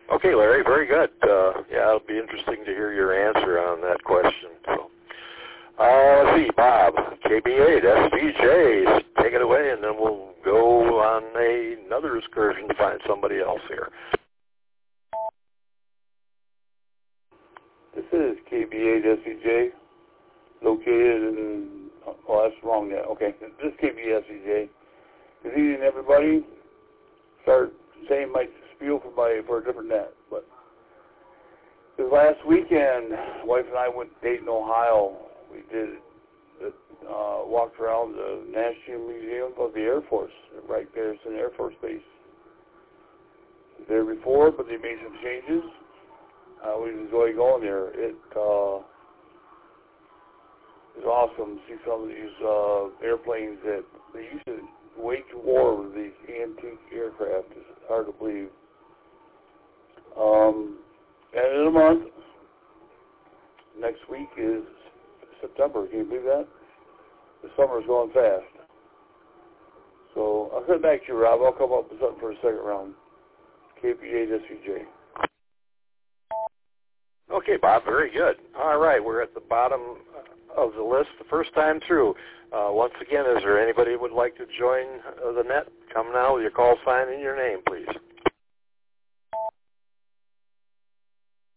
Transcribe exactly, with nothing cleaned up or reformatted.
Okay, Larry, very good. Uh, yeah, it'll be interesting to hear your answer on that question. So, uh, let's see, Bob, K B eight, S V J, take it away, and then we'll go on a, another excursion to find somebody else here. This is K B eight S V J, located in, oh, that's wrong there. Okay, this is K B eight S V J. Good evening, everybody. Start saying my spiel for my for a different net, but this last weekend, wife and I went to Dayton, Ohio. We did uh, walked around the National Museum of the Air Force right there. It's an Air Force base. I was there before, but they made some changes. I always enjoy going there. It uh, is awesome to see some of these uh, airplanes that they used to wage war with these antique aircraft. It's hard to believe. Um, and in a month, next week is September. Can you believe that? The summer's going fast. So I'll send it back to you, Rob. I'll come up with something for a second round. K B eight S V J. Okay, Bob, very good. All right, we're at the bottom of the list the first time through. Uh, once again, is there anybody who would like to join uh, the net? Come now with your call sign and your name, please.